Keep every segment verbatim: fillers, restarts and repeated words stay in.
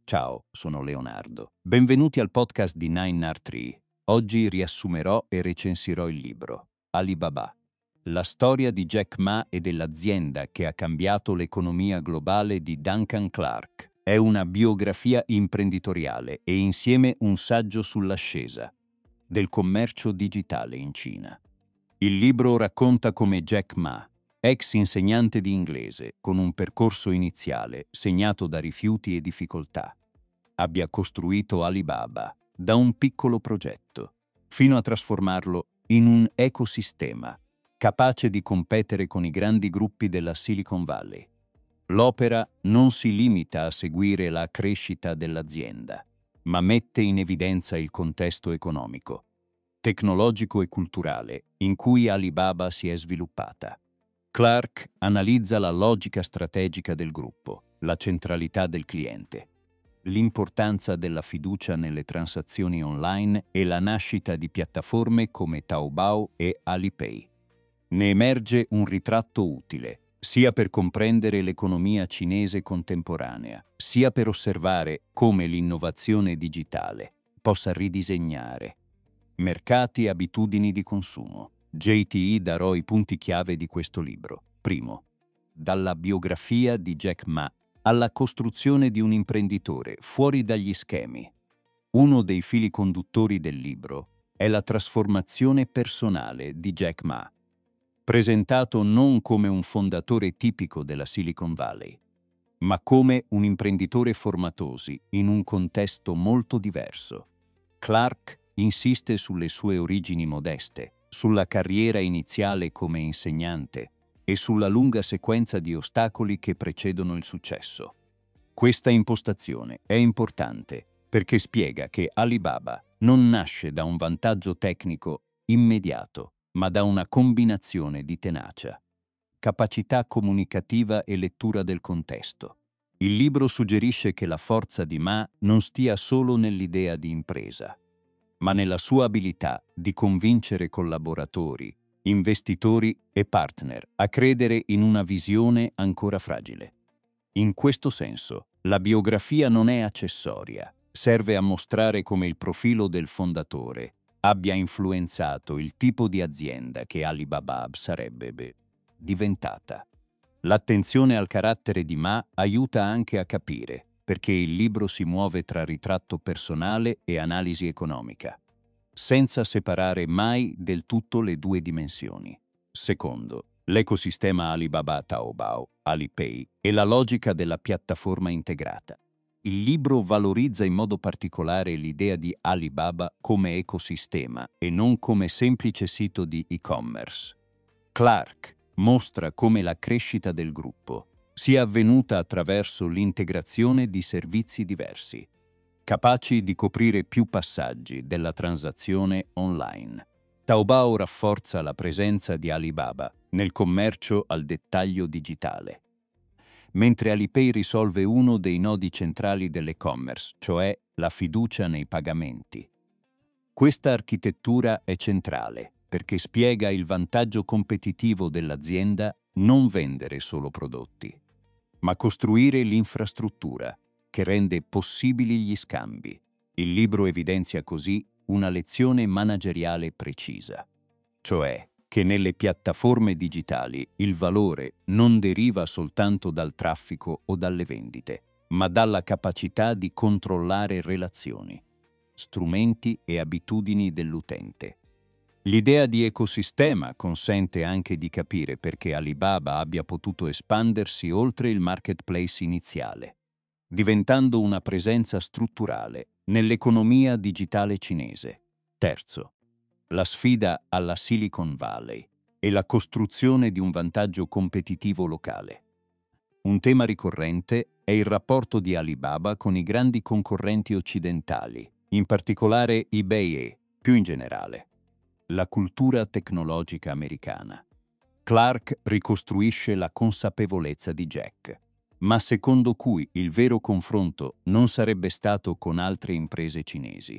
Ciao, sono Leonardo. Benvenuti al podcast di nine R tre. Oggi riassumerò e recensirò il libro Alibaba, la storia di Jack Ma e dell'azienda che ha cambiato l'economia globale di Duncan Clark. È una biografia imprenditoriale e insieme un saggio sull'ascesa del commercio digitale in Cina. Il libro racconta come Jack Ma, ex insegnante di inglese, con un percorso iniziale segnato da rifiuti e difficoltà, abbia costruito Alibaba da un piccolo progetto, fino a trasformarlo in un ecosistema capace di competere con i grandi gruppi della Silicon Valley. L'opera non si limita a seguire la crescita dell'azienda, ma mette in evidenza il contesto economico, tecnologico e culturale in cui Alibaba si è sviluppata. Clark analizza la logica strategica del gruppo, la centralità del cliente, l'importanza della fiducia nelle transazioni online e la nascita di piattaforme come Taobao e Alipay. Ne emerge un ritratto utile, sia per comprendere l'economia cinese contemporanea, sia per osservare come l'innovazione digitale possa ridisegnare mercati e abitudini di consumo. J T E darò i punti chiave di questo libro. Primo, dalla biografia di Jack Ma alla costruzione di un imprenditore fuori dagli schemi. Uno dei fili conduttori del libro è la trasformazione personale di Jack Ma, presentato non come un fondatore tipico della Silicon Valley, ma come un imprenditore formatosi in un contesto molto diverso. Clark insiste sulle sue origini modeste, sulla carriera iniziale come insegnante e sulla lunga sequenza di ostacoli che precedono il successo. Questa impostazione è importante perché spiega che Alibaba non nasce da un vantaggio tecnico immediato, ma da una combinazione di tenacia, capacità comunicativa e lettura del contesto. Il libro suggerisce che la forza di Ma non stia solo nell'idea di impresa, ma nella sua abilità di convincere collaboratori, investitori e partner a credere in una visione ancora fragile. In questo senso, la biografia non è accessoria, serve a mostrare come il profilo del fondatore abbia influenzato il tipo di azienda che Alibaba sarebbe beh, diventata. L'attenzione al carattere di Ma aiuta anche a capire perché il libro si muove tra ritratto personale e analisi economica, senza separare mai del tutto le due dimensioni. Secondo, l'ecosistema Alibaba Taobao, Alipay e la logica della piattaforma integrata. Il libro valorizza in modo particolare l'idea di Alibaba come ecosistema e non come semplice sito di e-commerce. Clark mostra come la crescita del gruppo sia avvenuta attraverso l'integrazione di servizi diversi, capaci di coprire più passaggi della transazione online. Taobao rafforza la presenza di Alibaba nel commercio al dettaglio digitale, mentre Alipay risolve uno dei nodi centrali dell'e-commerce, cioè la fiducia nei pagamenti. Questa architettura è centrale perché spiega il vantaggio competitivo dell'azienda non vendere solo prodotti, ma costruire l'infrastruttura che rende possibili gli scambi. Il libro evidenzia così una lezione manageriale precisa, cioè che nelle piattaforme digitali il valore non deriva soltanto dal traffico o dalle vendite, ma dalla capacità di controllare relazioni, strumenti e abitudini dell'utente. L'idea di ecosistema consente anche di capire perché Alibaba abbia potuto espandersi oltre il marketplace iniziale, diventando una presenza strutturale nell'economia digitale cinese. Terzo, la sfida alla Silicon Valley e la costruzione di un vantaggio competitivo locale. Un tema ricorrente è il rapporto di Alibaba con i grandi concorrenti occidentali, in particolare eBay e, più in generale, la cultura tecnologica americana. Clark ricostruisce la consapevolezza di Jack, ma secondo cui il vero confronto non sarebbe stato con altre imprese cinesi,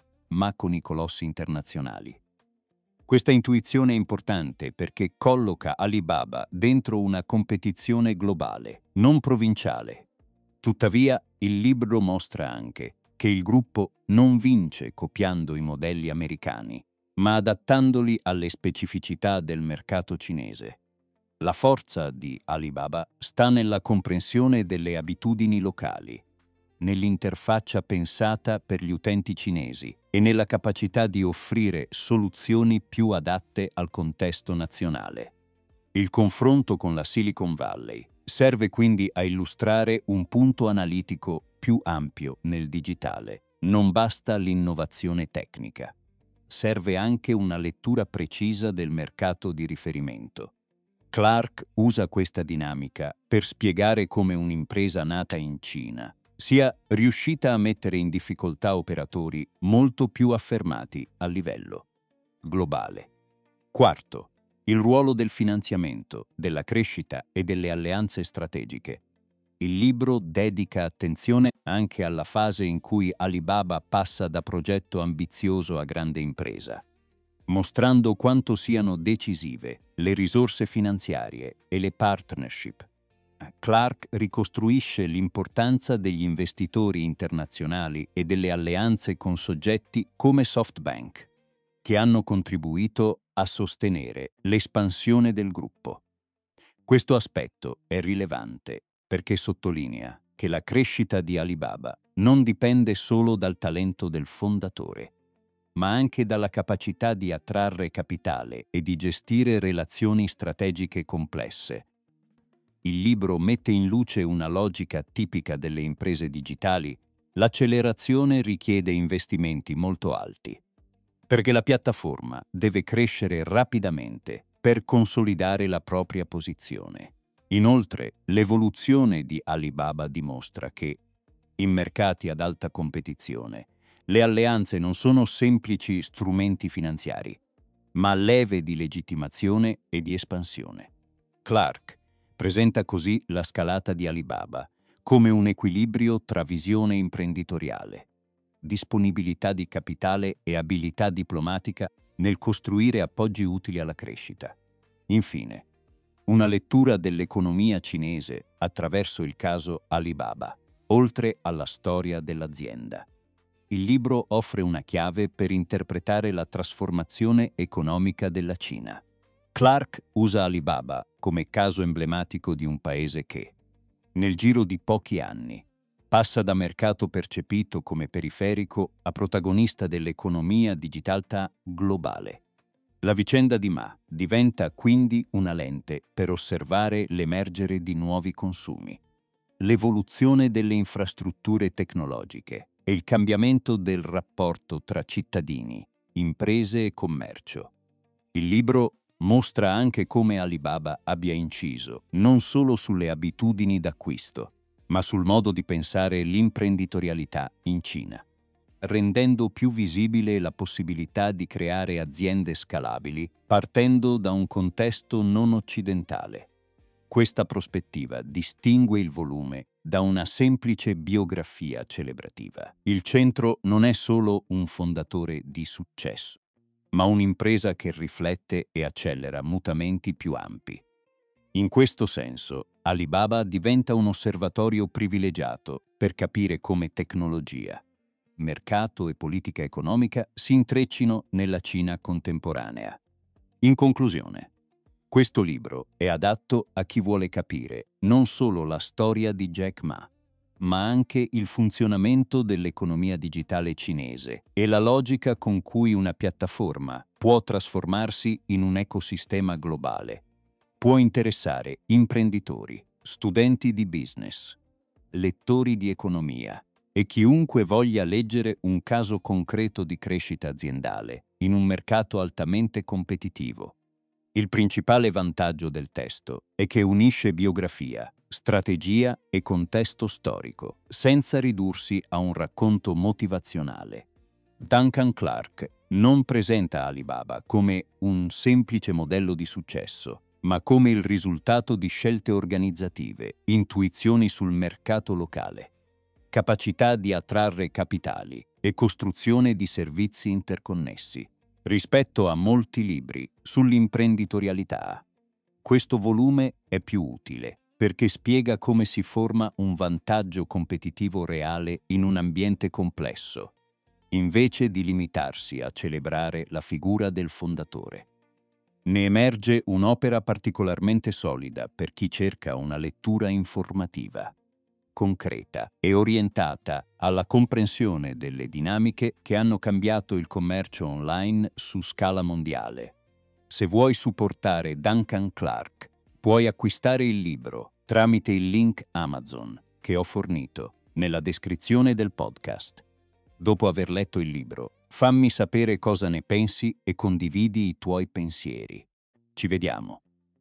ma con i colossi internazionali. Questa intuizione è importante perché colloca Alibaba dentro una competizione globale, non provinciale. Tuttavia, Il libro mostra anche che il gruppo non vince copiando i modelli americani, ma adattandoli alle specificità del mercato cinese. La forza di Alibaba sta nella comprensione delle abitudini locali, nell'interfaccia pensata per gli utenti cinesi e nella capacità di offrire soluzioni più adatte al contesto nazionale. Il confronto con la Silicon Valley serve quindi a illustrare un punto analitico più ampio nel digitale. Non basta l'innovazione tecnica. Serve anche una lettura precisa del mercato di riferimento. Clark usa questa dinamica per spiegare come un'impresa nata in Cina sia riuscita a mettere in difficoltà operatori molto più affermati a livello globale. Quarto, il ruolo del finanziamento, della crescita e delle alleanze strategiche. Il libro dedica attenzione anche alla fase in cui Alibaba passa da progetto ambizioso a grande impresa, mostrando quanto siano decisive le risorse finanziarie e le partnership. Clark ricostruisce l'importanza degli investitori internazionali e delle alleanze con soggetti come SoftBank, che hanno contribuito a sostenere l'espansione del gruppo. Questo aspetto è rilevante perché sottolinea che la crescita di Alibaba non dipende solo dal talento del fondatore, ma anche dalla capacità di attrarre capitale e di gestire relazioni strategiche complesse. Il libro mette in luce una logica tipica delle imprese digitali: l'accelerazione richiede investimenti molto alti, perché la piattaforma deve crescere rapidamente per consolidare la propria posizione. Inoltre, l'evoluzione di Alibaba dimostra che, in mercati ad alta competizione, le alleanze non sono semplici strumenti finanziari, ma leve di legittimazione e di espansione. Clark presenta così la scalata di Alibaba come un equilibrio tra visione imprenditoriale, disponibilità di capitale e abilità diplomatica nel costruire appoggi utili alla crescita. Infine, una lettura dell'economia cinese attraverso il caso Alibaba, oltre alla storia dell'azienda. Il libro offre una chiave per interpretare la trasformazione economica della Cina. Clark usa Alibaba come caso emblematico di un paese che, nel giro di pochi anni, passa da mercato percepito come periferico a protagonista dell'economia digitale globale. La vicenda di Ma diventa quindi una lente per osservare l'emergere di nuovi consumi, l'evoluzione delle infrastrutture tecnologiche e il cambiamento del rapporto tra cittadini, imprese e commercio. Il libro mostra anche come Alibaba abbia inciso non solo sulle abitudini d'acquisto, ma sul modo di pensare l'imprenditorialità in Cina, rendendo più visibile la possibilità di creare aziende scalabili partendo da un contesto non occidentale. Questa prospettiva distingue il volume da una semplice biografia celebrativa. Il centro non è solo un fondatore di successo, ma un'impresa che riflette e accelera mutamenti più ampi. In questo senso, Alibaba diventa un osservatorio privilegiato per capire come tecnologia, mercato e politica economica si intreccino nella Cina contemporanea. In conclusione, questo libro è adatto a chi vuole capire non solo la storia di Jack Ma, ma anche il funzionamento dell'economia digitale cinese e la logica con cui una piattaforma può trasformarsi in un ecosistema globale. Può interessare imprenditori, studenti di business, lettori di economia e chiunque voglia leggere un caso concreto di crescita aziendale in un mercato altamente competitivo. Il principale vantaggio del testo è che unisce biografia, strategia e contesto storico, senza ridursi a un racconto motivazionale. Duncan Clark non presenta Alibaba come un semplice modello di successo, ma come il risultato di scelte organizzative, intuizioni sul mercato locale, capacità di attrarre capitali e costruzione di servizi interconnessi. Rispetto a molti libri sull'imprenditorialità, questo volume è più utile perché spiega come si forma un vantaggio competitivo reale in un ambiente complesso, invece di limitarsi a celebrare la figura del fondatore. Ne emerge un'opera particolarmente solida per chi cerca una lettura informativa, concreta e orientata alla comprensione delle dinamiche che hanno cambiato il commercio online su scala mondiale. Se vuoi supportare Duncan Clark, puoi acquistare il libro tramite il link Amazon che ho fornito nella descrizione del podcast. Dopo aver letto il libro, fammi sapere cosa ne pensi e condividi i tuoi pensieri. Ci vediamo.